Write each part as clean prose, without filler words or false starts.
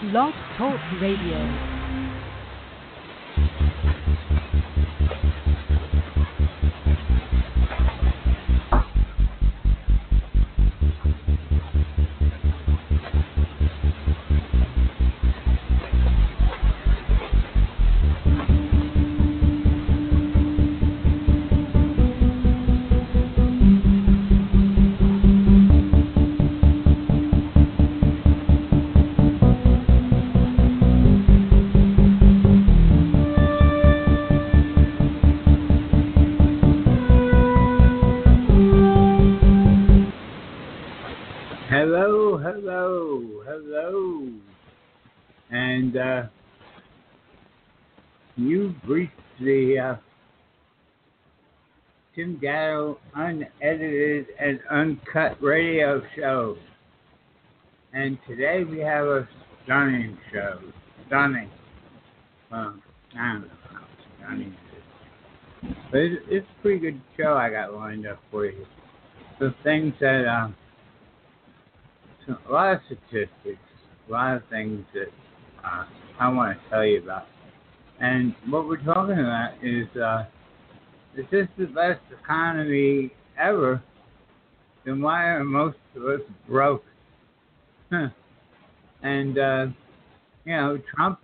Blog Talk Radio. Hello, and you've reached the Tim Gatto unedited and uncut radio show, and today we have a stunning show. Stunning. Well, I don't know how stunning it is, but it's a pretty good show I got lined up for you. The things that a lot of statistics, a lot of things that I want to tell you about. And what we're talking about is this the best economy ever? Then why are most of us broke? And, Trump,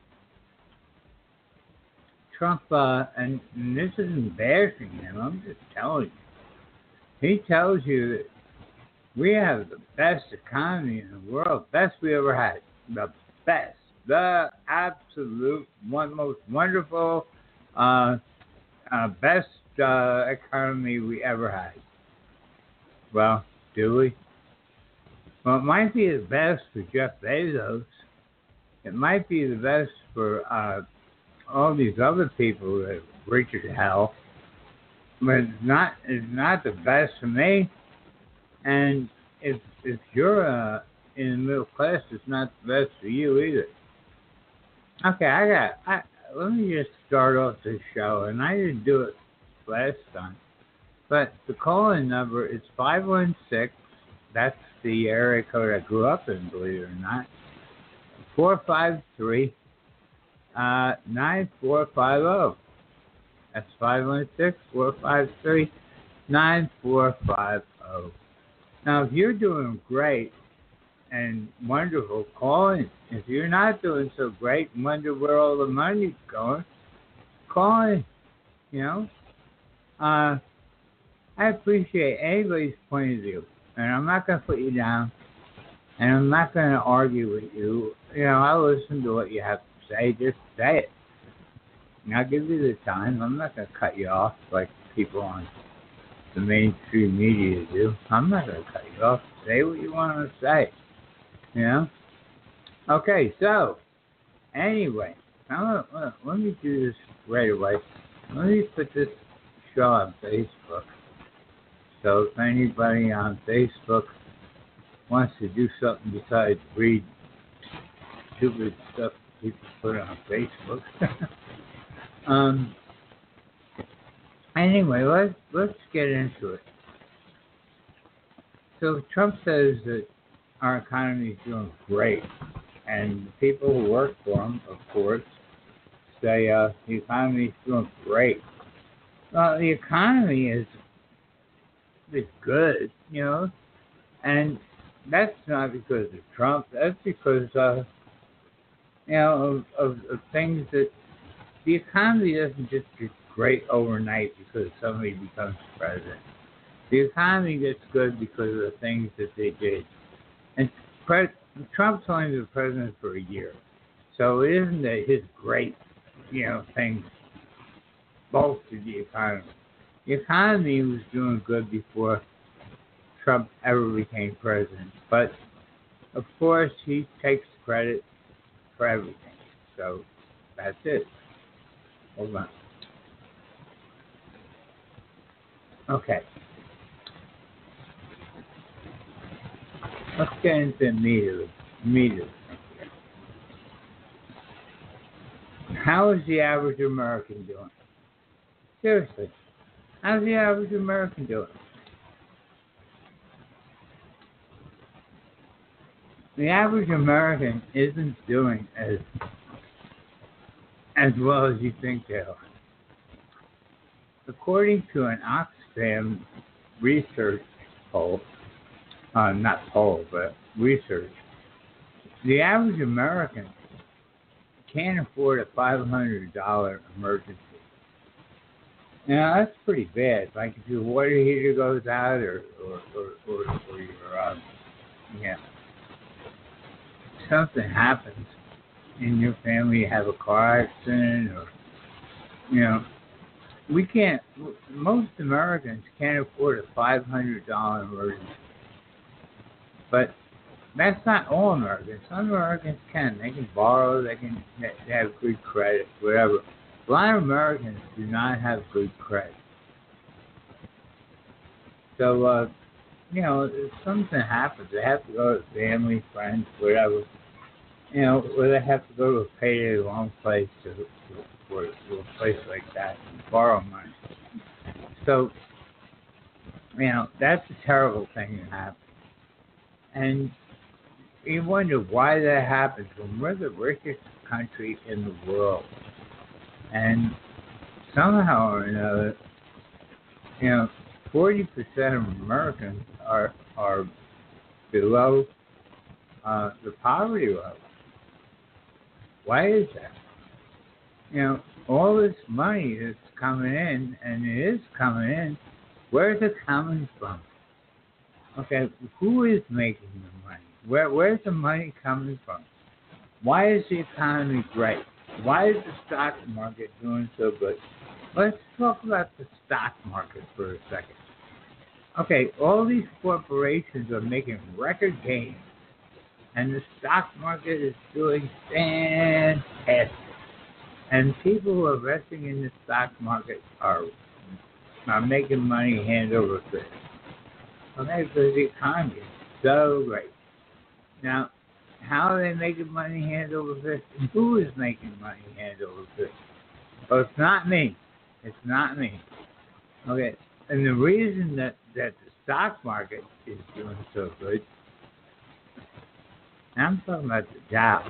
and this is embarrassing him, I'm just telling you. He tells you that we have the best economy in the world, best we ever had, the best, the absolute most wonderful, best economy we ever had. Well, do we? Well, it might be the best for Jeff Bezos. It might be the best for all these other people that are rich as hell, but it's not the best for me. And if you're in the middle class, it's not the best for you either. Okay, let me just start off this show, and I didn't do it last time, but the call-in number is 516. That's the area code I grew up in, believe it or not. 453-9450. That's 516-453-9450. Now, if you're doing great and wonderful, call in. If you're not doing so great and wonder where all the money's going, call in. I appreciate anybody's point of view, and I'm not going to put you down, and I'm not going to argue with you. I listen to what you have to say. Just say it. And I'll give you the time. I'm not going to cut you off like people on the mainstream media do. I'm not going to cut you off. Say what you want to say. Okay, so, anyway, let me do this right away. Let me put this show on Facebook. So if anybody on Facebook wants to do something besides read stupid stuff people put on Facebook. Anyway, let's get into it. So Trump says that our economy is doing great, and the people who work for him, of course, say the economy is doing great. Well, the economy is good, and that's not because of Trump. That's because of things that the economy doesn't just get great overnight because somebody becomes president. The economy gets good because of the things that they did. And Trump's only been president for a year. So it isn't that his great, things bolstered the economy. The economy was doing good before Trump ever became president. But, of course, he takes credit for everything. So that's it. Hold on. Okay. Let's get into immediately. How is the average American doing? Seriously. How's the average American doing? the average American isn't doing as well as you think they are. According to an Oxfam research poll, not poll, but research, the average American can't afford a $500 emergency. Now that's pretty bad. Like if your water heater goes out, or your something happens in your family, you have a car accident, or we can't. Most Americans can't afford a $500 emergency. But that's not all Americans. Some Americans can. They can borrow. They have good credit, whatever. A lot of Americans do not have good credit. So, if something happens, they have to go to family, friends, whatever. Or they have to go to a payday loan place to a place like that and borrow money. So, that's a terrible thing to happen. And you wonder why that happens when we're the richest country in the world. And somehow or another, 40% of Americans are below the poverty level. Why is that? All this money is coming in, and it is coming in. Where's it coming from? Okay, who is making the money? Where's the money coming from? Why is the economy great? Why is the stock market doing so good? Let's talk about the stock market for a second. Okay, all these corporations are making record gains, and the stock market is doing fantastic. And people who are investing in the stock market are making money hand over fist. Okay, because the economy is so great. Now, how are they making money hand over fist? And who is making money hand over fist? Well, it's not me. It's not me. Okay, and the reason that the stock market is doing so good, I'm talking about the Dow.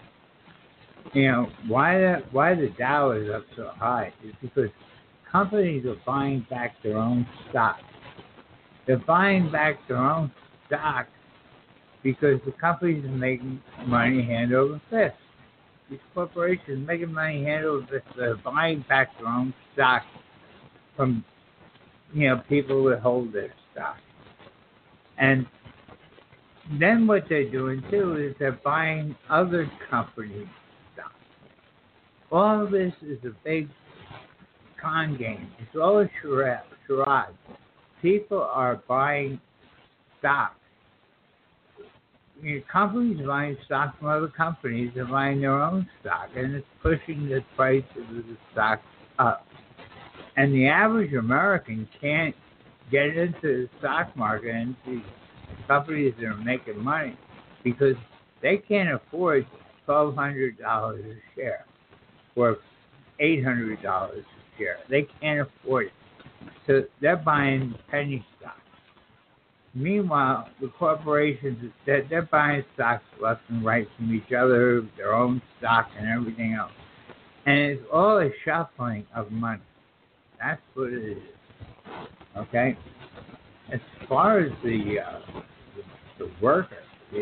Why the Dow is up so high is because companies are buying back their own stock. They're buying back their own stock because the companies are making money hand over fist. These corporations are making money hand over fist. They're buying back their own stock from, people that hold their stock. And then what they're doing, too, is they're buying other companies' stock. All of this is a big con game. It's all a charade. People are buying stock. Companies are buying stock from other companies. They're buying their own stock, and it's pushing the price of the stock up. And the average American can't get into the stock market and see companies that are making money because they can't afford $1,200 a share or $800 a share. They can't afford it. So they're buying penny stocks. Meanwhile, the corporations, they're buying stocks left and right from each other, their own stock and everything else. And it's all a shuffling of money. That's what it is. Okay? As far as the worker,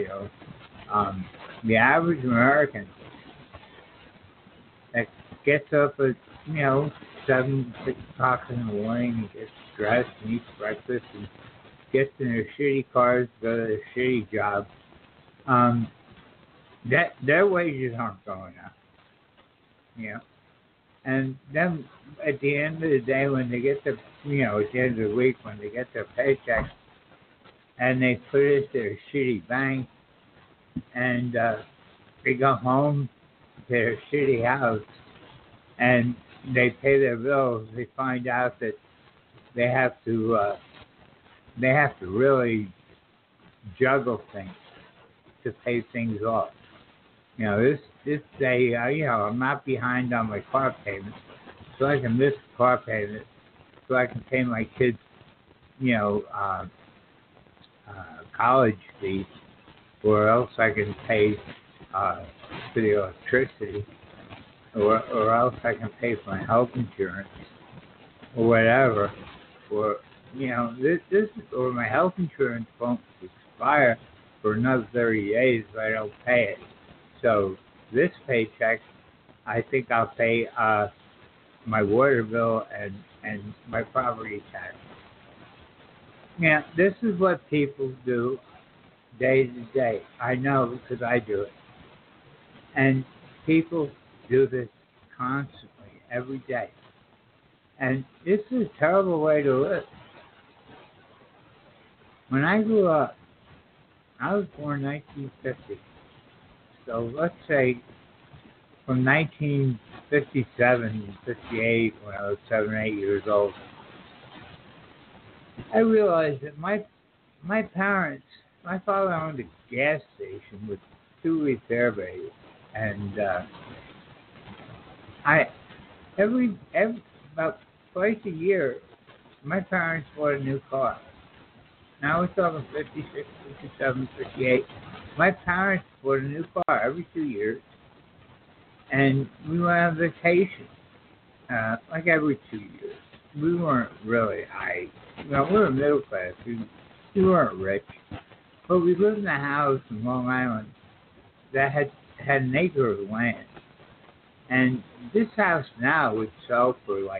the average American that gets up at, 7, 6 o'clock in the morning and gets dressed and eats breakfast and gets in their shitty cars, go to their shitty job, their wages aren't going up. And then at the end of the day, when they get at the end of the week, when they get their paycheck, and they put it to their shitty bank, and they go home to their shitty house, and they pay their bills, they find out that they have to really juggle things to pay things off. This day, I'm not behind on my car payment, so I can miss the car payment, so I can pay my kids, college fees, or else I can pay for the electricity, or else I can pay for my health insurance, or whatever. Or this or my health insurance won't expire for another 30 days if I don't pay it. So this paycheck, I think I'll pay my water bill and my property tax. Yeah, this is what people do day to day. I know because I do it. And people do this constantly, every day. And this is a terrible way to live. When I grew up, I was born in 1950. So let's say from 1957 to 58, when I was 7 or 8 years old, I realized that my parents, my father owned a gas station with 2 repair bays, and every about twice a year, my parents bought a new car. Now we're talking 56, 57, 58. My parents bought a new car every 2 years, and we went on vacation, like every 2 years. We weren't really high. We were middle class. We weren't rich. But we lived in a house in Long Island that had an acre of land. And this house now would sell for like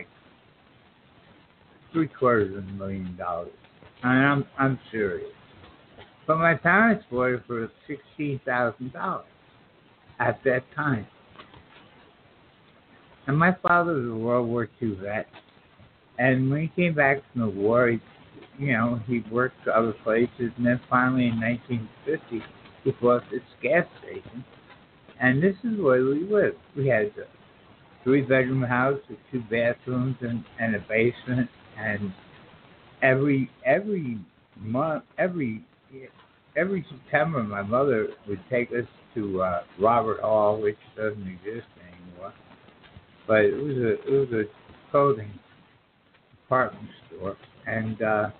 $750,000. And I'm serious. But my parents bought it for $16,000 at that time. And my father was a World War II vet. And when he came back from the war, he worked other places. And then finally in 1950, he bought this gas station. And this is where we lived. We had a 3-bedroom house with 2 bathrooms and a basement. And every month, every September, my mother would take us to Robert Hall, which doesn't exist anymore. But it was a clothing department store, and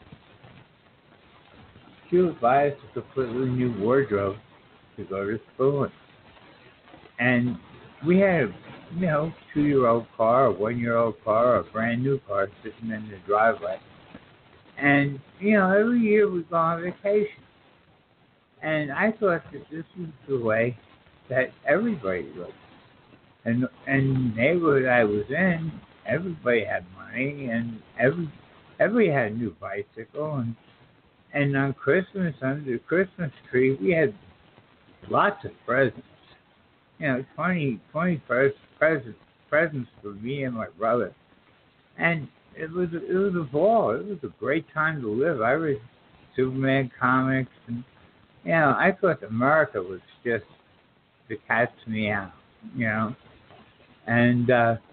she would buy us a completely new wardrobe to go to school in. And we had a 2-year-old car, a 1-year-old car, a brand new car sitting in the driveway. And every year we'd go on vacation. And I thought that this was the way that everybody lived. And the neighborhood I was in, everybody had money, and everybody had a new bicycle. And on Christmas, under the Christmas tree, we had lots of presents. 20 presents for me and my brother. And it was a ball. It was a great time to live. I read Superman comics, and I thought America was just the cat's meow, And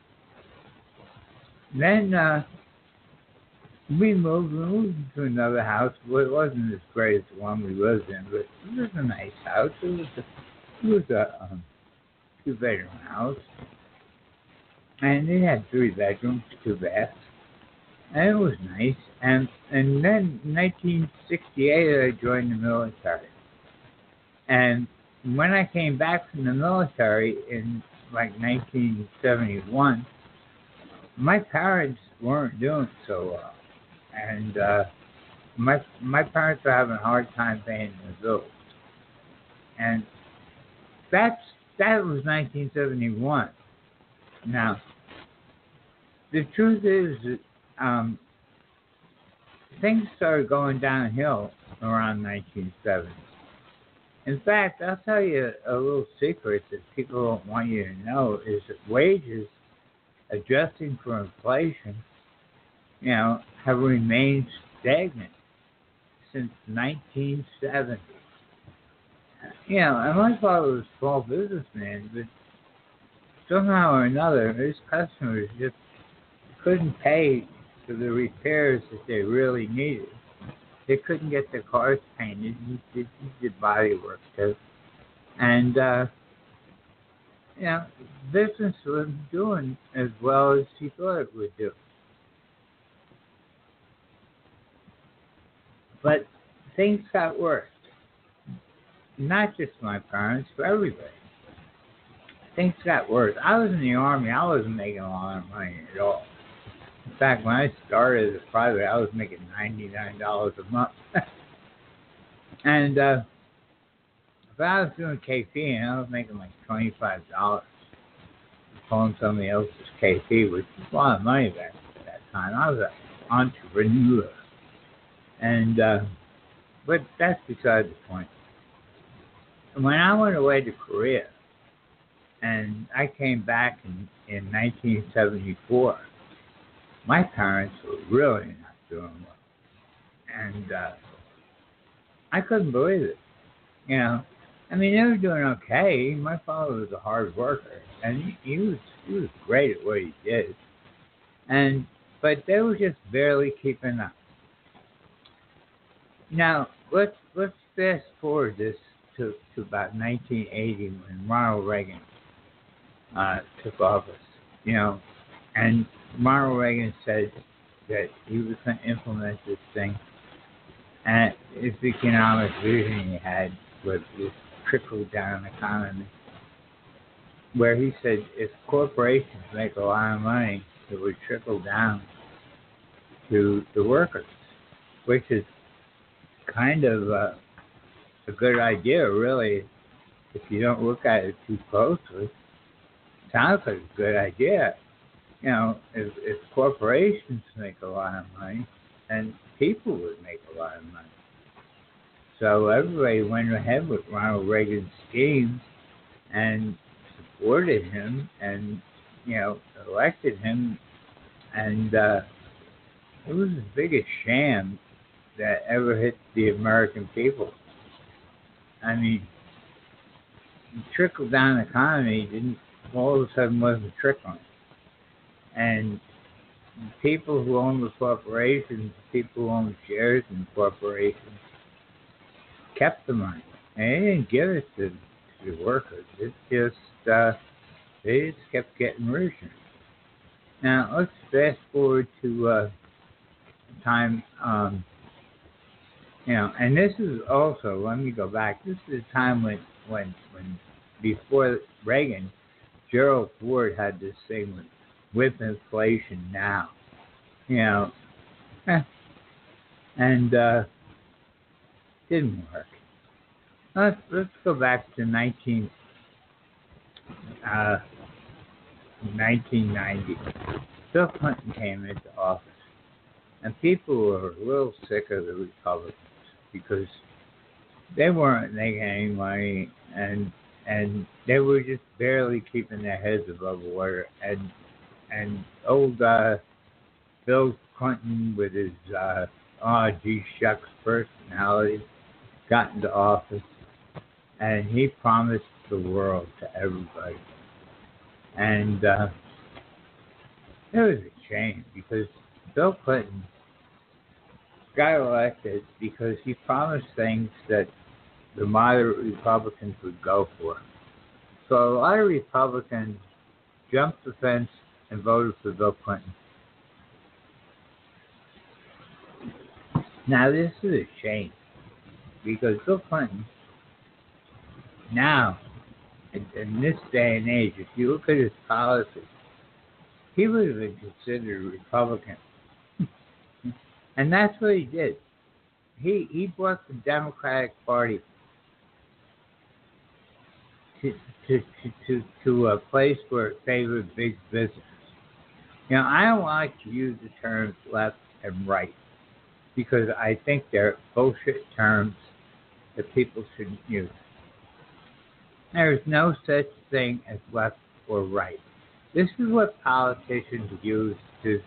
then we moved to another house. Well, it wasn't as great as the one we lived in, but it was a nice house. It was a 2-bedroom house, and it had 3 bedrooms, 2 baths, and it was nice. And then in 1968, I joined the military. And when I came back from the military in like 1971, my parents weren't doing so well, and my parents were having a hard time paying the bills. And that was 1971. Now, the truth is that things started going downhill around 1970. In fact, I'll tell you a little secret that people don't want you to know is that wages, adjusting for inflation, have remained stagnant since 1970. And my father was a small businessman, but somehow or another, his customers just couldn't pay for the repairs that they really needed. They couldn't get their cars painted. He did body work too. And, business wasn't doing as well as he thought it would do. But things got worse. not just my parents, for everybody. Things got worse. I was in the Army. I wasn't making a lot of money at all. In fact, when I started as a private, I was making $99 a month. And if I was doing KP, I was making like $25. Pulling somebody else's KP, which was a lot of money back at that time. I was an entrepreneur. And, but that's beside the point. When I went away to Korea, and I came back in 1974, my parents were really not doing well. And I couldn't believe it. You know, I mean, they were doing okay. My father was a hard worker, and he was great at what he did. But they were just barely keeping up. Now, let's fast forward this to about 1980 when Ronald Reagan took office, you know, and Ronald Reagan said that he was going to implement this thing, and his economic vision he had was this trickle-down economy, where he said if corporations make a lot of money, it would trickle down to the workers, which is kind of a good idea, really, if you don't look at it too closely. Sounds like a good idea. You know, if corporations make a lot of money, then people would make a lot of money. So everybody went ahead with Ronald Reagan's scheme and supported him and, you know, elected him. And it was the biggest sham that ever hit the American people. I mean, the trickle-down economy didn't all of a sudden wasn't trickling. And people who own the corporations, people who own shares in corporations, kept the money. And they didn't give it to the workers. It just, they just kept getting richer. Now, let's fast forward to time, you know, and this is also, let me go back, this is a time when before Reagan, Gerald Ford had this thing with inflation now, you know, and didn't work. Let's go back to 1990. Bill Clinton came into office, and people were a little sick of the Republicans because they weren't making any money, and they were just barely keeping their heads above water. And old Bill Clinton, with his gee shucks personality, got into office, and he promised the world to everybody. And it was a shame because Bill Clinton got elected because he promised things that the moderate Republicans would go for. So a lot of Republicans jumped the fence and voted for Bill Clinton. Now, this is a shame because Bill Clinton, now, in this day and age, if you look at his policies, he would have been considered a Republican. And that's what he did. He brought the Democratic Party to a place where it favored big business. You know, I don't like to use the terms left and right because I think they're bullshit terms that people shouldn't use. There is no such thing as left or right. This is what politicians use to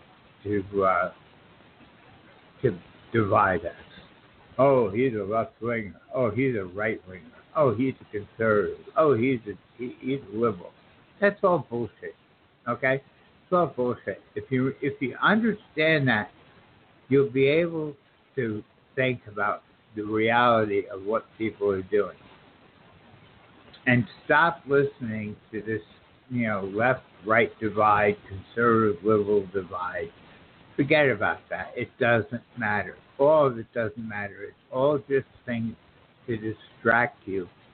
divide us. Oh, he's a left-winger. Oh, he's a right-winger. Oh, he's a conservative. Oh, he's a liberal. That's all bullshit. Okay? It's all bullshit. If you understand that, you'll be able to think about the reality of what people are doing. And stop listening to this, you know, left-right divide, conservative-liberal divide. Forget about that. It doesn't matter. All of it doesn't matter. It's all just things to distract you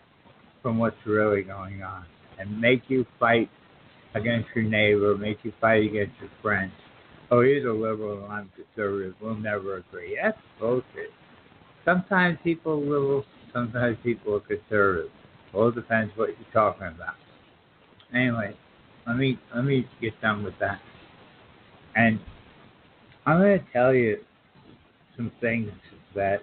from what's really going on and make you fight against your neighbor, make you fight against your friends. Oh, he's a liberal and I'm conservative. We'll never agree. That's bullshit. Sometimes people are liberal, sometimes people are conservative. Well, it depends what you're talking about. Anyway, let me get done with that. And I'm going to tell you some things that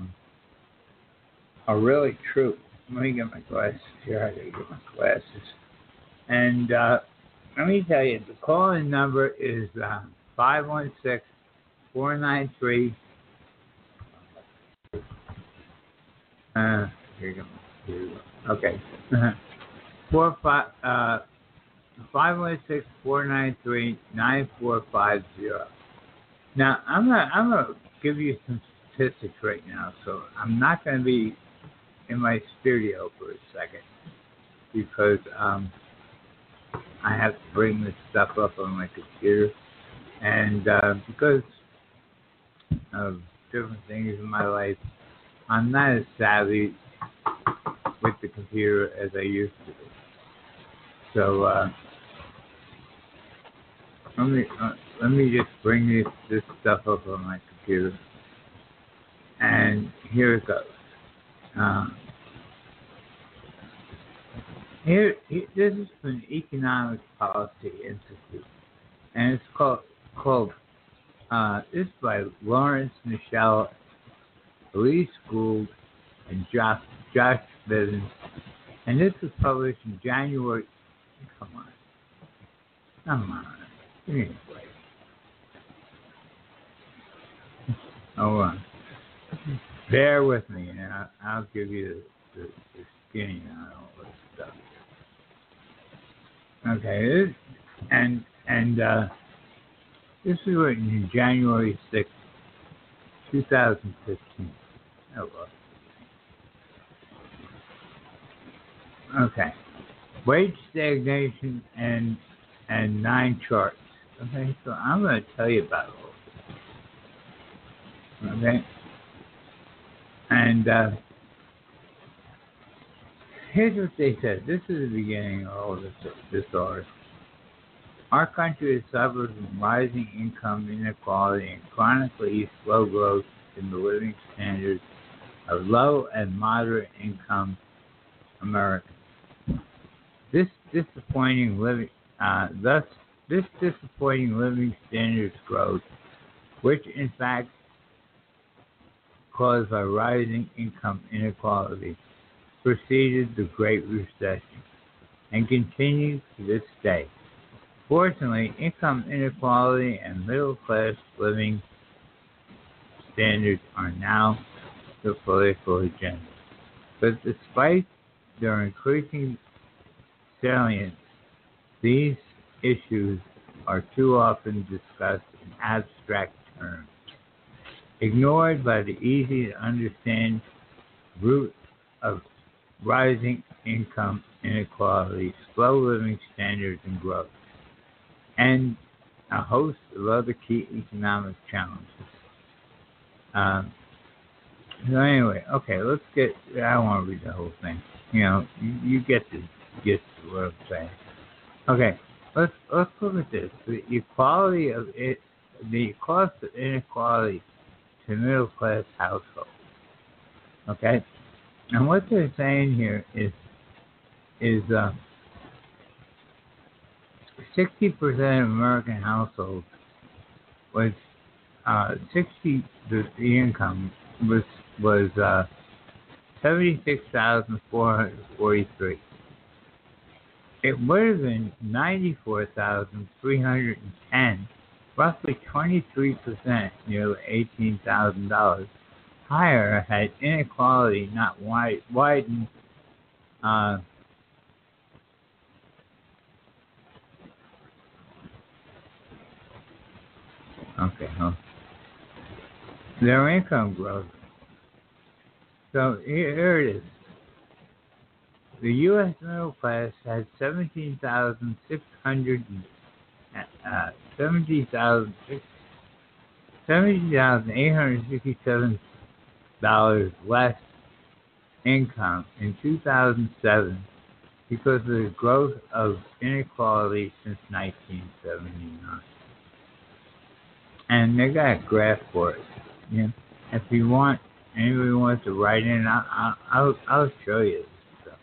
are really true. Let me get my glasses here. I gotta get my glasses. And let me tell you, the call-in number is 516-493. Here you go. Okay. 516-493-9450. Now, I'm gonna give you some statistics right now, so I'm not going to be in my studio for a second because I have to bring this stuff up on my computer, and because of different things in my life, I'm not as savvy with the computer as I used to be. So let me just bring this stuff up on my computer. And here it goes. This is an Economic Policy Institute, and it's called this is by Lawrence Michelle, Elise Gould, and Josh Bivens, and this was published in January. Come on, give me a break. Hold on. Bear with me, and I'll give you the skinny on all this stuff. Okay, this is written in January 6th, 2015. Oh, well. Okay, wage stagnation and 9 charts. Okay, so I'm going to tell you about all this. Okay. And here's what they said. This is the beginning of all this article. Our country has suffered from rising income inequality and chronically slow growth in the living standards of low and moderate income Americans. This disappointing living standards growth, which in fact caused by rising income inequality, preceded the Great Recession and continues to this day. Fortunately, income inequality and middle-class living standards are now the political agenda. But despite their increasing salience, these issues are too often discussed in abstract terms, ignored by the easy-to-understand root of rising income inequality, slow living standards and growth, and a host of other key economic challenges. So anyway, okay, let's get. I don't want to read the whole thing. You get the gist of what I'm saying. Okay, let's look at this. The equality of it, the cost of inequality to middle class households. Okay, and what they're saying here is 60% of American households was the income was $76,443. It would have been $94,310, roughly 23%, nearly $18,000 higher had inequality not widened. Their income growth. So here it is. The U.S. middle class had $70,867 less income in 2007 because of the growth of inequality since 1979. And they got a graph for it. You know, if you want, anybody wants to write in, I'll show you this stuff.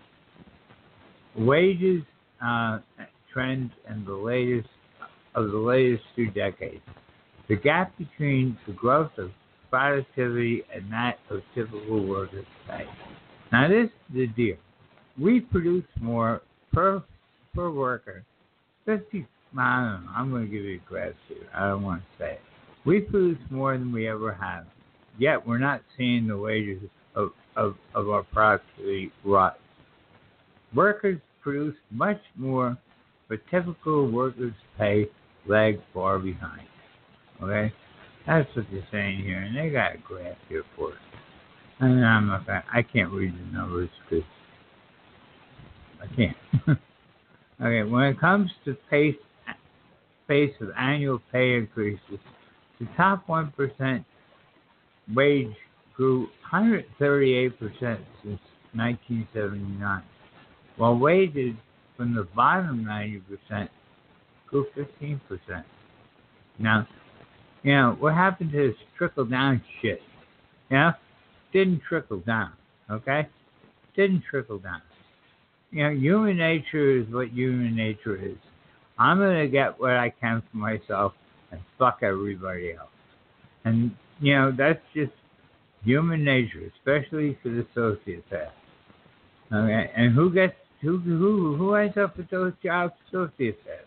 Wages trends in the latest 2 decades. The gap between the growth of productivity and that of typical workers' pay. Now this is the deal. We produce more per worker. 50. I don't know. I'm going to give you a graph here. I don't want to say it. We produce more than we ever have. Yet we're not seeing the wages of our productivity rise. Workers produce much more, but typical workers' pay lag far behind. Okay? That's what they're saying here, and they got a graph here for it. And I can't read the numbers because I can't. Okay, when it comes to pace of annual pay increases, the top 1% wage grew 138% since 1979, while wages from the bottom 90% grew 15%. Now, you know, what happened to this trickle-down shit? You know? Didn't trickle down, okay? Didn't trickle down. You know, human nature is what human nature is. I'm going to get what I can for myself and fuck everybody else. And, you know, that's just human nature, especially for the sociopath. Okay? And who ends up with those jobs? Sociopaths.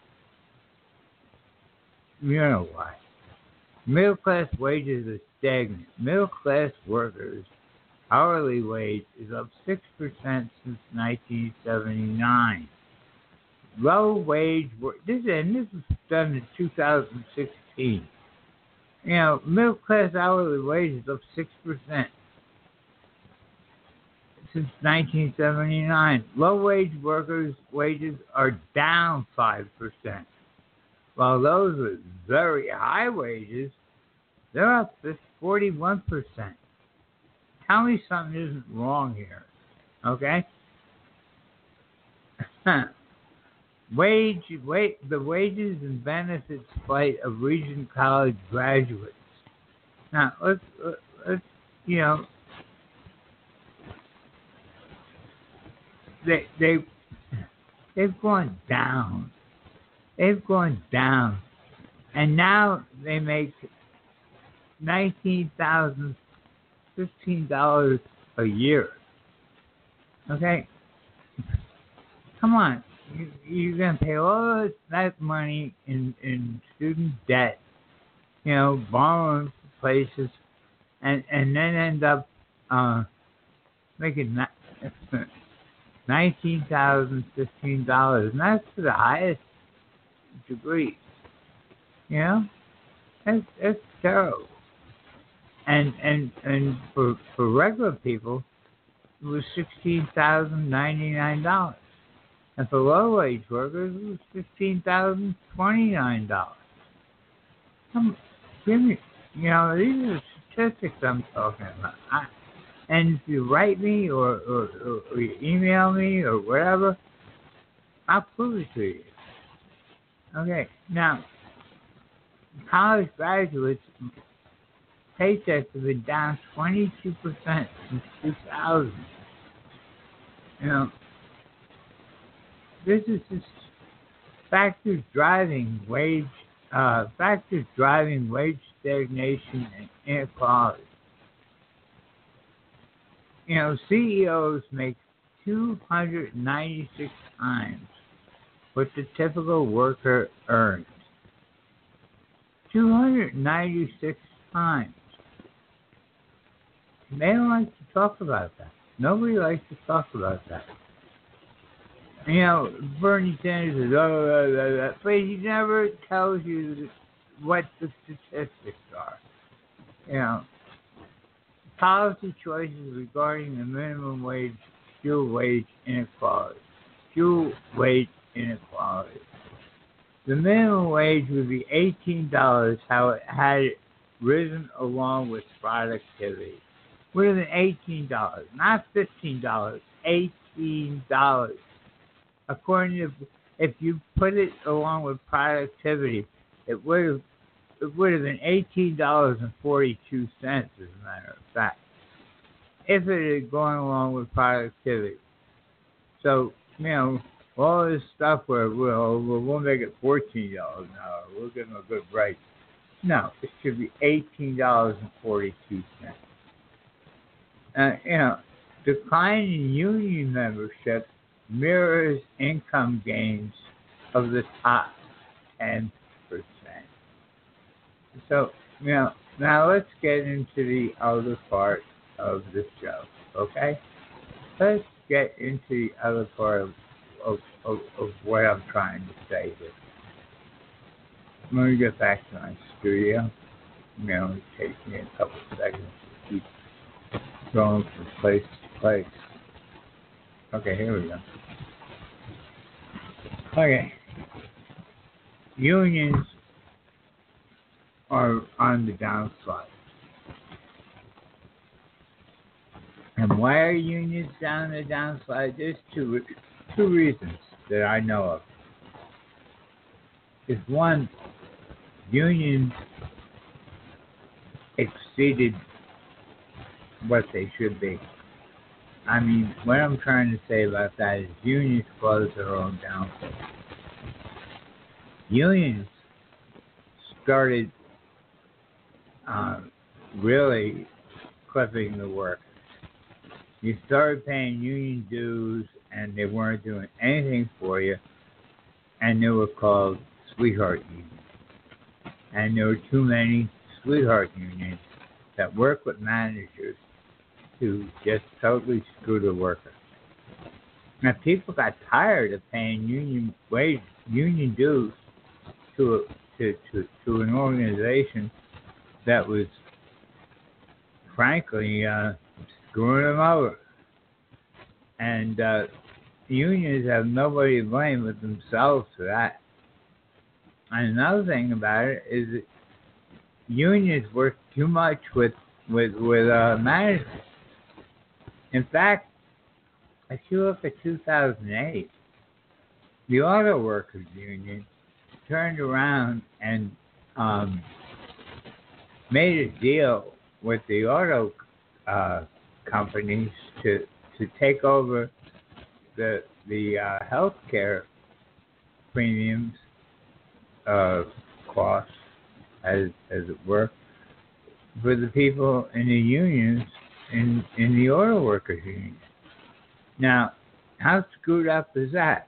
You know why. Middle class wages are stagnant. Middle class workers' hourly wage is up 6% since 1979. Low wage work. This was done in 2016. You know, middle class hourly wage is up 6% since 1979. Low wage workers' wages are down 5%. While those with very high wages, they're up 41%. Tell me something isn't wrong here, okay? The wages and benefits plight of Regent College graduates. Now, let's you know, they've gone down. They've gone down, and now they make $19,015 a year. Okay, come on, you're gonna pay all that money in student debt, you know, borrowing places, and then end up making $19,015, and that's for the highest degree. You know, that's terrible. And for regular people, it was $16,099, and for low wage workers, it was $15,029. Give me, you know, these are the statistics I'm talking about. And if you write me or you email me or whatever, I'll prove it to you. Okay, now, college graduates' paychecks have been down 22% since 2000. You know, this is just factors driving wage stagnation and inequality. You know, CEOs make 296 times what the typical worker earns. 296 times. They don't like to talk about that. Nobody likes to talk about that. You know, Bernie Sanders says, but he never tells you what the statistics are. You know, policy choices regarding the minimum wage fuel wage inequality. The minimum wage would be $18 how it had risen along with productivity. would have been $18, not $15, $18. According to, if you put it along with productivity, it would have been $18.42, as a matter of fact, if it had gone along with productivity. So, all this stuff where we'll make it $14 an hour, we'll give them a good break. No, it should be $18.42. Decline in union membership mirrors income gains of the top 10%. So, now let's get into the other part of the show, okay? Let's get into the other part of what I'm trying to say here. I'm going to get back to my studio. It takes me a couple seconds to keep going from place to place. Okay, here we go. Okay. Unions are on the downslide. And why are unions on the downslide? There's two reasons that I know of. Is one, unions exceeded what they should be. I mean, what I'm trying to say about that is unions cause their own downfall. Unions started really clipping the workers. You started paying union dues, and they weren't doing anything for you, and they were called sweetheart unions. And there were too many sweetheart unions that work with managers to just totally screw the worker. Now, people got tired of paying union dues to an organization that was, frankly, screwing them over. And unions have nobody to blame but themselves for that. And another thing about it is that unions work too much with management. In fact, if you look at 2008, the Auto Workers Union turned around and made a deal with the auto companies to take over the health care premiums costs, as it were, for the people in the unions in the auto workers union. Now, how screwed up is that?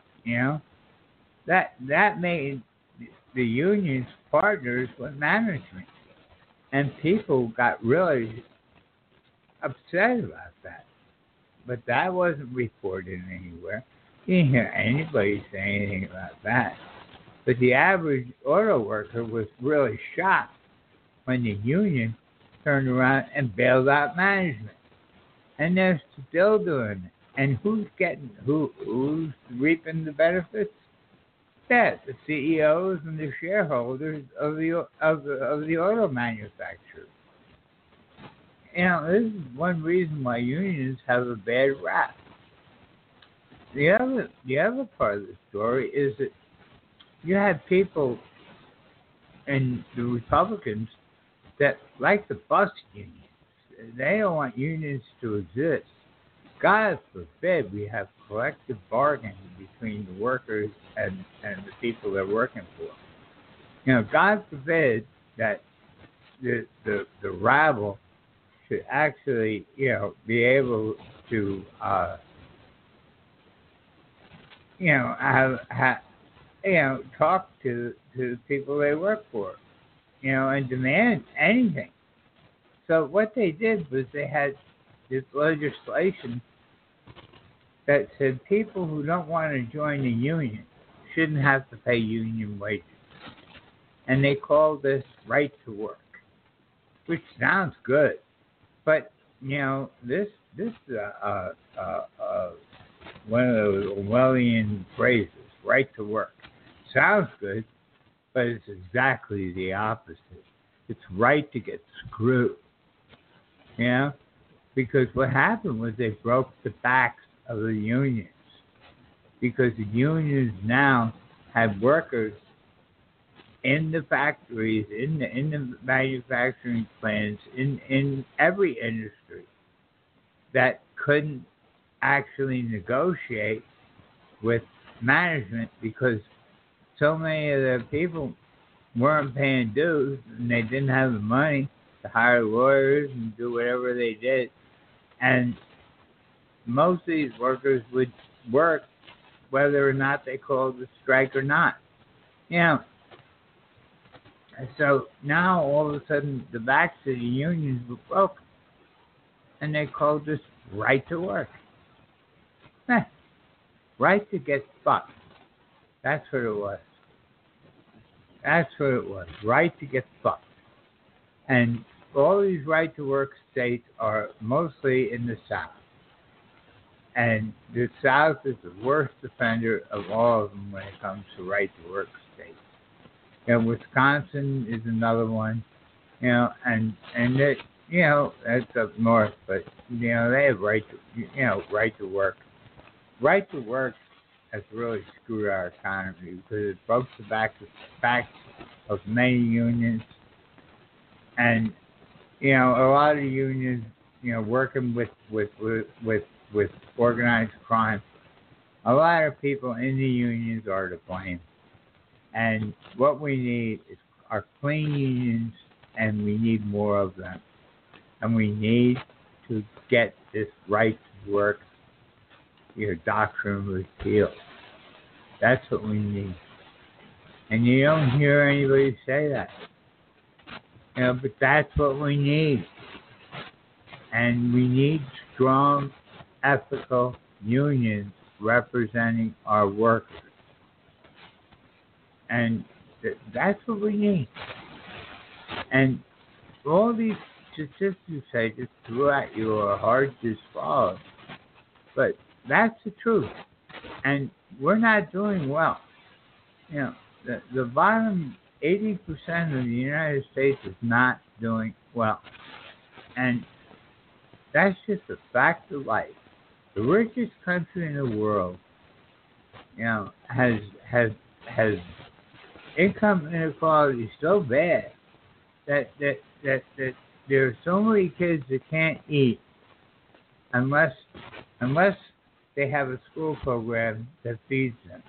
That made the unions partners with management, and people got really upset about that. But that wasn't reported anywhere. You didn't hear anybody say anything about that. But the average auto worker was really shocked when the union turned around and bailed out management. And they're still doing it. And who's reaping the benefits? Yeah, the CEOs and the shareholders of the auto manufacturers. This is one reason why unions have a bad rap. The other part of the story is that you have people and the Republicans that like the bus unions. They don't want unions to exist. God forbid we have collective bargaining between the workers and the people they're working for. God forbid that the rabble should actually, be able to, talk to the people they work for, and demand anything. So what they did was they had this legislation that said people who don't want to join the union shouldn't have to pay union wages. And they called this right to work, which sounds good. But, this is one of those Orwellian phrases, right to work. Sounds good, but it's exactly the opposite. It's right to get screwed. Because what happened was they broke the backs of the unions. Because the unions now have workers in the factories, in the manufacturing plants, in every industry that couldn't actually negotiate with management because so many of the people weren't paying dues and they didn't have the money to hire lawyers and do whatever they did. And most of these workers would work whether or not they called the strike or not. You know, so now all of a sudden the backs of the unions were broken and they called this right to work. Right to get fucked. That's what it was. That's what it was. Right to get fucked. And all these right to work states are mostly in the South. And the South is the worst offender of all of them when it comes to right to work states. You know, Wisconsin is another one, you know, and it, you know, that's up north, but you know, they have right to work. Right to work has really screwed our economy because it broke the backs of many unions, and you know, a lot of unions, you know, working with organized crime. A lot of people in the unions are to blame. And what we need are clean unions, and we need more of them. And we need to get this right to work, your doctrine repealed. That's what we need. And you don't hear anybody say that. You know, but that's what we need. And we need strong, ethical unions representing our workers. And that's what we need. And all these statistics I just threw at you are hard to swallow. But that's the truth. And we're not doing well. You know, the bottom 80% of the United States is not doing well. And that's just a fact of life. The richest country in the world, you know, has income inequality so bad that there are so many kids that can't eat unless they have a school program that feeds them.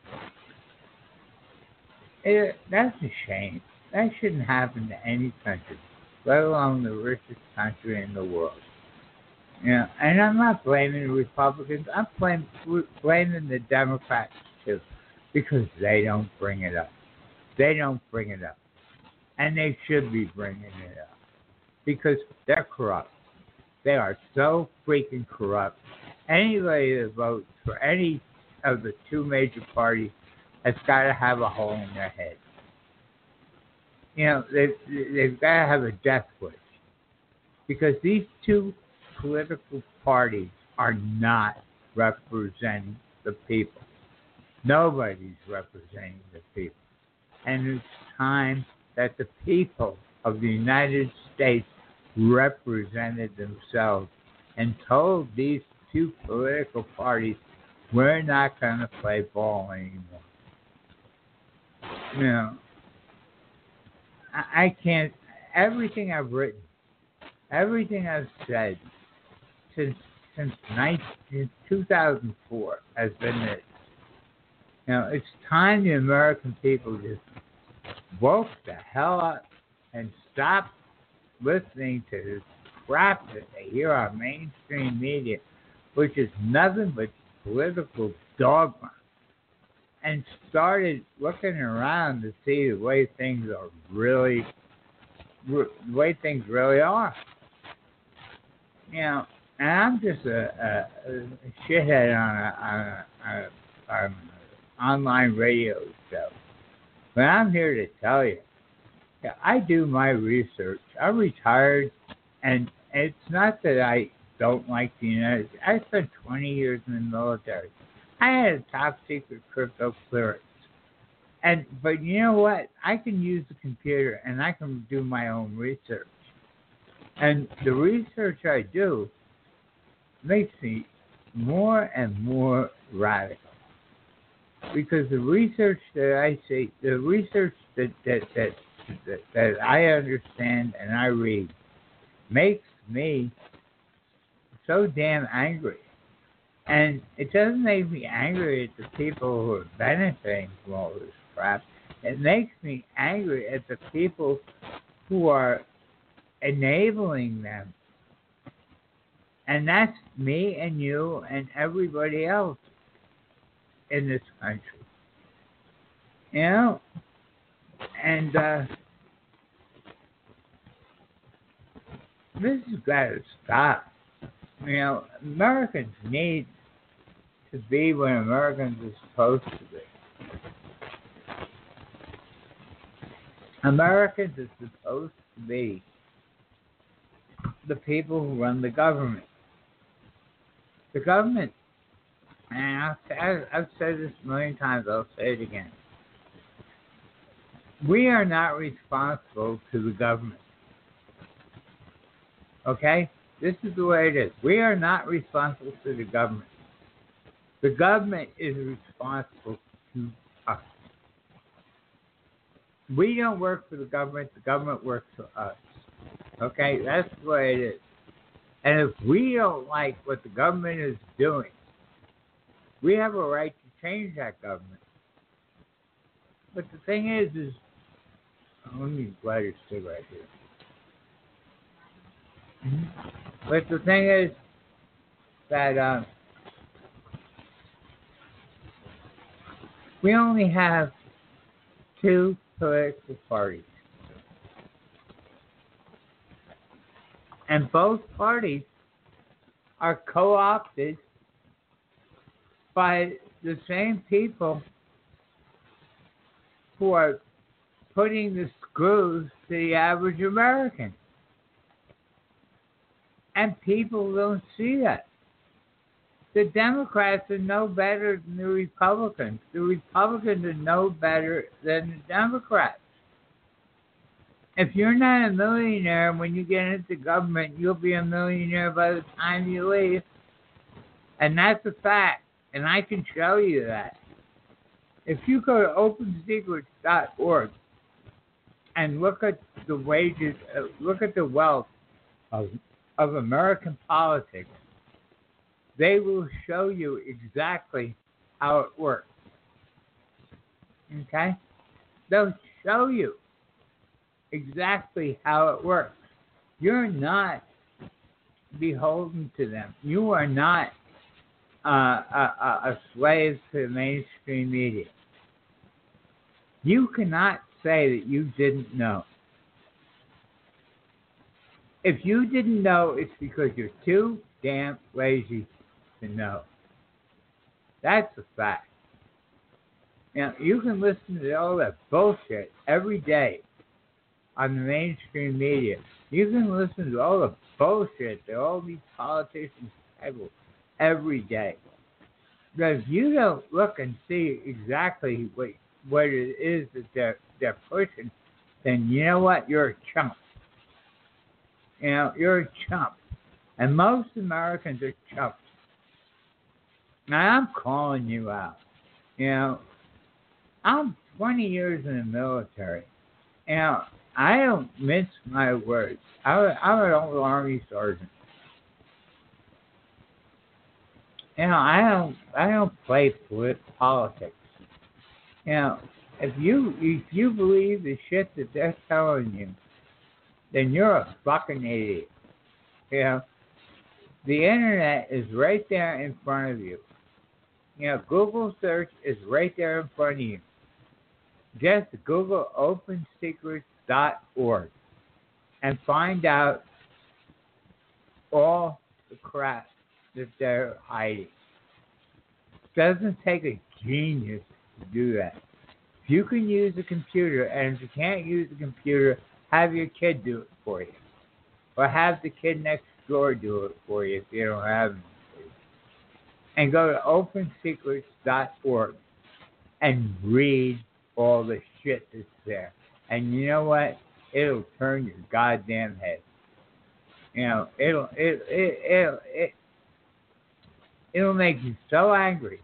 That's a shame. That shouldn't happen to any country, let alone the richest country in the world. You know, and I'm not blaming the Republicans. I'm blaming the Democrats too, because they don't bring it up. They don't bring it up, and they should be bringing it up because they're corrupt. They are so freaking corrupt. Anybody that votes for any of the two major parties has got to have a hole in their head. You know, they've got to have a death wish because these two political parties are not representing the people. Nobody's representing the people. And it's time that the people of the United States represented themselves and told these two political parties, we're not going to play ball anymore. You know, I can't, everything I've written, everything I've said since 2004 has been this. You know, it's time the American people just woke the hell up and stopped listening to this crap that they hear on mainstream media, which is nothing but political dogma, and started looking around to see the way things are really, the way things really are. You know, and I'm just a shithead on an online radio show, but I'm here to tell you, yeah, I do my research. I'm retired, and it's not that I don't like the United States. I spent 20 years in the military. I had a top secret crypto clearance. But you know what? I can use the computer and I can do my own research. And the research I do makes me more and more radical. Because the research that I see, the research that I understand and I read makes me so damn angry. And it doesn't make me angry at the people who are benefiting from all this crap. It makes me angry at the people who are enabling them. And that's me and you and everybody else in this country. You know? And this has got to stop. You know, Americans need to be what Americans are supposed to be. Americans are supposed to be the people who run the government. The government, and I've said this a million times, I'll say it again. We are not responsible to the government. Okay? This is the way it is. We are not responsible to the government. The government is responsible to us. We don't work for the government works for us. Okay? That's the way it is. And if we don't like what the government is doing, we have a right to change that government. But the thing is let me light a cigarette here. But the thing is that we only have two political parties. And both parties are co-opted by the same people who are putting the screws to the average American. And people don't see that. The Democrats are no better than the Republicans. The Republicans are no better than the Democrats. If you're not a millionaire when you get into government, you'll be a millionaire by the time you leave. And that's a fact. And I can show you that. If you go to OpenSecrets.org and look at the wages, look at the wealth of American politics, they will show you exactly how it works. Okay? They'll show you exactly how it works. You're not beholden to them. You are not a slave to the mainstream media. You cannot say that you didn't know. If you didn't know, it's because you're too damn lazy to know. That's a fact. Now, you can listen to all that bullshit every day on the mainstream media. You can listen to all the bullshit that all these politicians peddle every day. But if you don't look and see exactly what it is that they're pushing, then you know what? You're a chump. You know, you're a chump. And most Americans are chumps. Now, I'm calling you out. You know, I'm 20 years in the military. You know, I don't mince my words. I'm an old Army sergeant. You know, I don't play politics. You know, if you believe the shit that they're telling you, then you're a fucking idiot. You know, the internet is right there in front of you. You know, Google search is right there in front of you. Just Google OpenSecrets.org and find out all the crap that they're hiding. It doesn't take a genius to do that. If you can use a computer, and if you can't use a computer, have your kid do it for you. Or have the kid next door do it for you if you don't have them. And go to OpenSecrets.org and read all the shit that's there. And you know what? It'll turn your goddamn head. You know, it'll make you so angry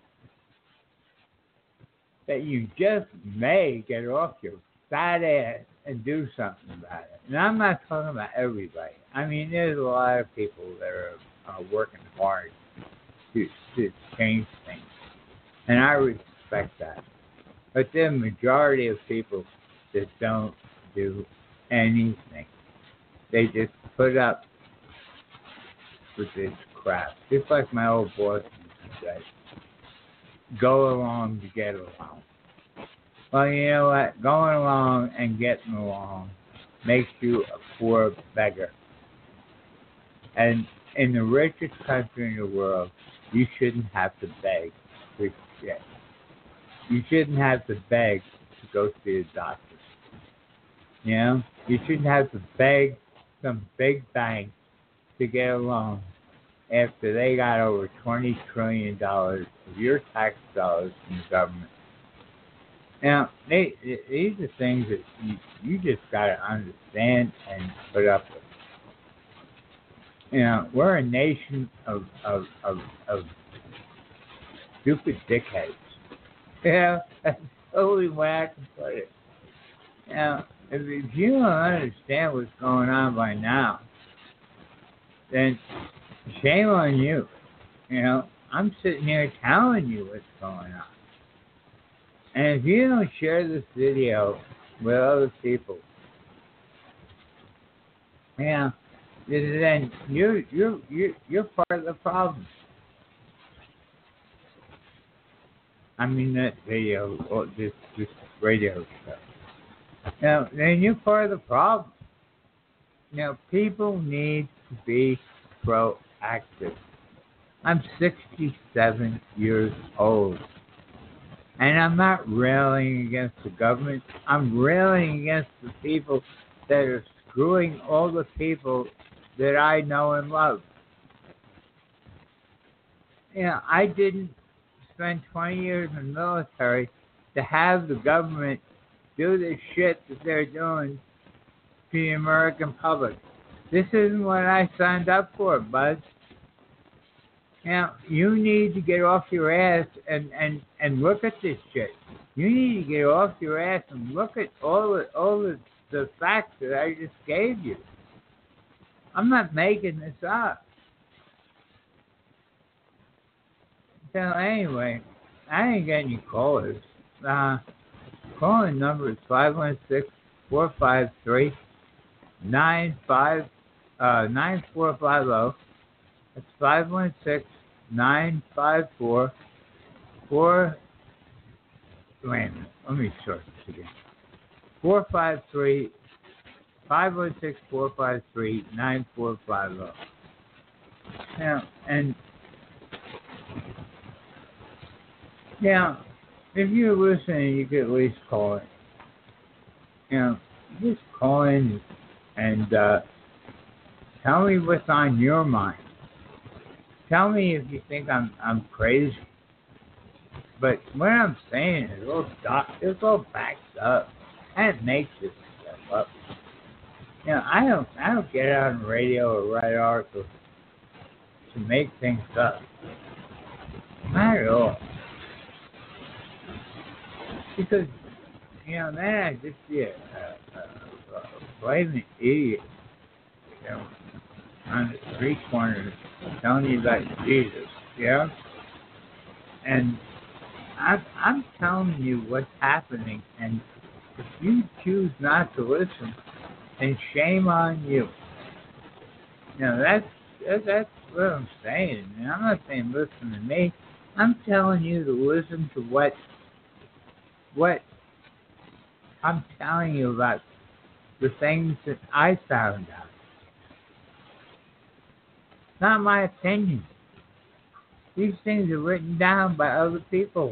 that you just may get off your fat ass and do something about it. And I'm not talking about everybody. I mean, there's a lot of people that are working hard to change things, and I respect that. But the majority of people that don't do anything, they just put up with this crap. Just like my old boss used to say, go along to get along. Well, you know what? Going along and getting along makes you a poor beggar. And in the richest country in the world, you shouldn't have to beg for shit. You shouldn't have to beg to go see a doctor. You know? You shouldn't have to beg some big bank to get a loan after they got over $20 trillion of your tax dollars from the government. Now, these are things that you just got to understand and put up with. You know, we're a nation of stupid dickheads. Yeah, that's the only way I can put it. Now, if you don't understand what's going on by now, then shame on you. You know, I'm sitting here telling you what's going on. And if you don't share this video with other people, yeah, then you're part of the problem. I mean that video or this radio show. Now, then you're part of the problem. Now, people need to be proactive. I'm 67 years old. And I'm not railing against the government. I'm railing against the people that are screwing all the people that I know and love. You know, I didn't spend 20 years in the military to have the government do this shit that they're doing to the American public. This isn't what I signed up for, bud. Now, you need to get off your ass and look at this shit. You need to get off your ass and look at all the facts that I just gave you. I'm not making this up. So anyway, I didn't get any callers. Calling number is 516-453-9450. That's 516-954-4. Wait a minute. Let me start this again. 516-453-9450. Now, and yeah, if you're listening, you could at least call it. You know, just call in and tell me what's on your mind. Tell me if you think I'm crazy. But what I'm saying is it's all backed up. I didn't make this stuff up. You know, I don't get out on the radio or write articles to make things up. Not at all. Because, you know, then I just be a blaming idiot, you know, on the street corner telling you about Jesus, yeah? And I'm telling you what's happening, and if you choose not to listen, then shame on you. You know, that's what I'm saying. And I'm not saying listen to me. I'm telling you to listen to what I'm telling you about the things that I found out. Not my opinion. These things are written down by other people.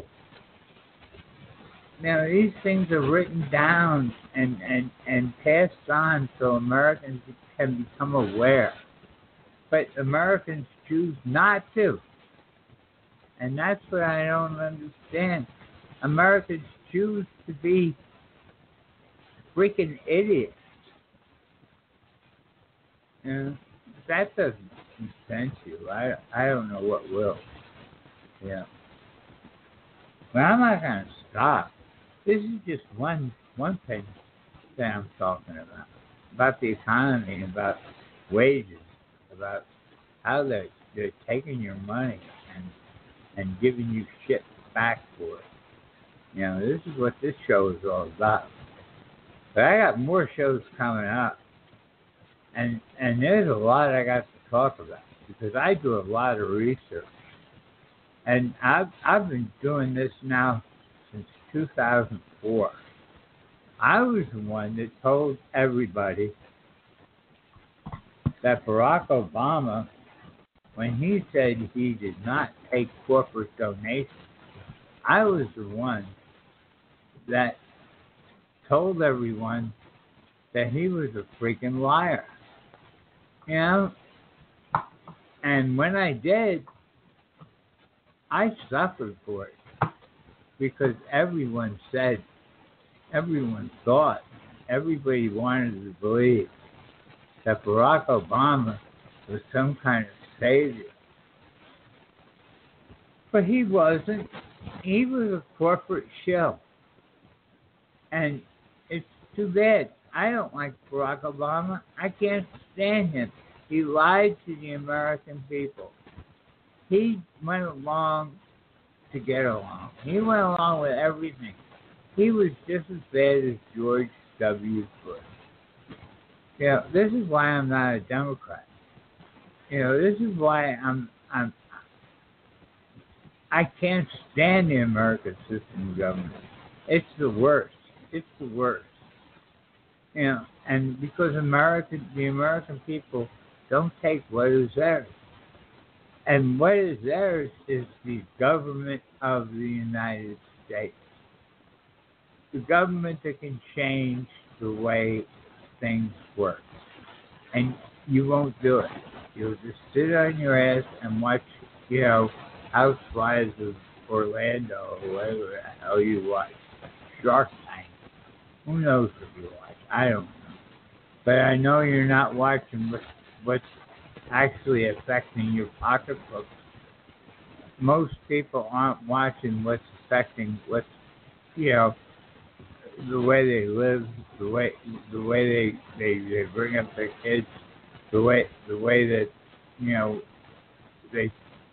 Now, these things are written down and passed on so Americans can become aware. But Americans choose not to. And that's what I don't understand. Americans choose to be freaking idiots. You know? that doesn't convince you, I don't know what will. Yeah. But I'm not going to stop. This is just one thing that I'm talking about the economy, about wages, about how they're taking your money and giving you shit back for it. You know, this is what this show is all about. But I got more shows coming up, and there's a lot I got to talk about because I do a lot of research, and I've been doing this now since 2004. I was the one that told everybody that Barack Obama, when he said he did not take corporate donations, I was the one that told everyone that he was a freaking liar. You know? And when I did, I suffered for it because everyone said, everyone thought, everybody wanted to believe that Barack Obama was some kind of savior. But he wasn't. He was a corporate shill. And it's too bad. I don't like Barack Obama. I can't stand him. He lied to the American people. He went along to get along. He went along with everything. He was just as bad as George W. Bush. You know, this is why I'm not a Democrat. You know, this is why I can't stand the American system of government. It's the worst. It's the worst. You know, and because the American people don't take what is theirs. And what is theirs is the government of the United States. The government that can change the way things work. And you won't do it. You'll just sit on your ass and watch, you know, Housewives of Orlando or whatever the hell you watch. Shark Tank. Who knows what you watch? I don't know. But I know you're not watching what's actually affecting your pocketbook. Most people aren't watching what's affecting what's, you know, the way they live, the way they bring up their kids, the way that, you know, the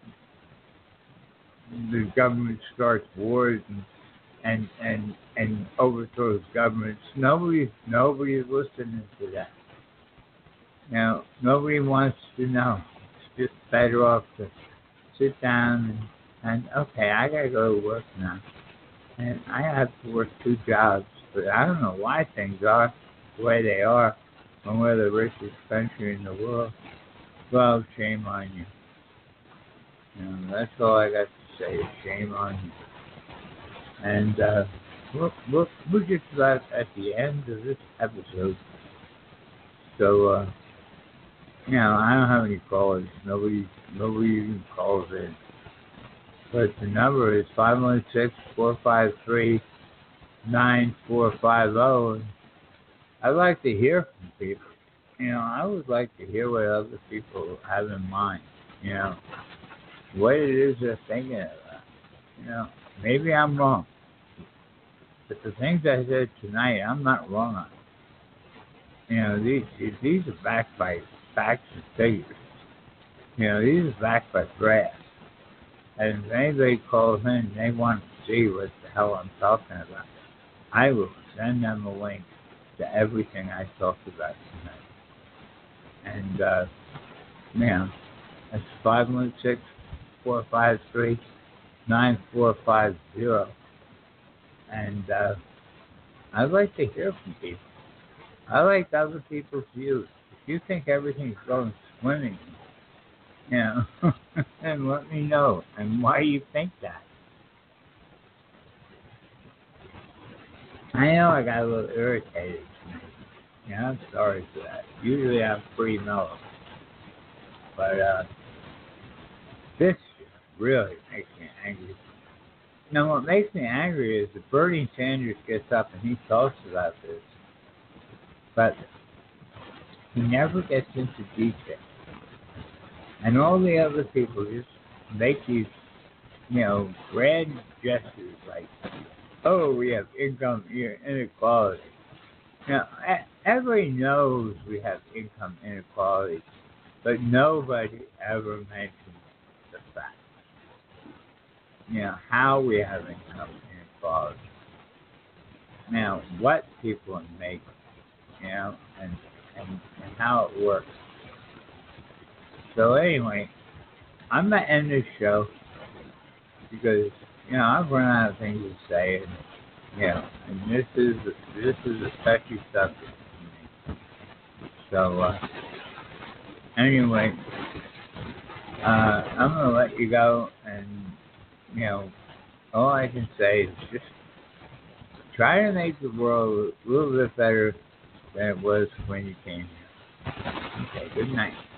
government starts wars and overthrows governments. Nobody's listening to that. You know, nobody wants to know. It's just better off to sit down and okay, I gotta go to work now. And I have to work 2 jobs, but I don't know why things are the way they are when we're the richest country in the world. Well, shame on you. You know, that's all I got to say is shame on you. And we're just about at the end of this episode. So, you know, I don't have any callers. Nobody even calls in. But the number is 516-453-9450. And I'd like to hear from people. You know, I would like to hear what other people have in mind. You know, what it is they're thinking about. You know, maybe I'm wrong. But the things I said tonight, I'm not wrong on. You know, these are backed by facts and figures. You know, these are backed by graphs. And if anybody calls in and they want to see what the hell I'm talking about, I will send them a link to everything I talked about tonight. And, you know, that's 516-453-9450. And I'd like to hear from people. I like other people's views. If you think everything's going swimming, you know, then let me know and why you think that. I know I got a little irritated tonight. Yeah, I'm sorry for that. Usually I'm pretty mellow. But this really makes me angry. Now, what makes me angry is that Bernie Sanders gets up and he talks about this, but he never gets into detail. And all the other people just make these, grand gestures like, oh, we have income inequality. Now, everybody knows we have income inequality, but nobody ever mentions the fact, how we have income inequality. Now, what people make, and how it works. So anyway, I'm gonna end this show because I've run out of things to say, and this is a touchy subject for me. So anyway, I'm gonna let you go, and all I can say is just try to make the world a little bit better than it was when you came here. Okay, good night.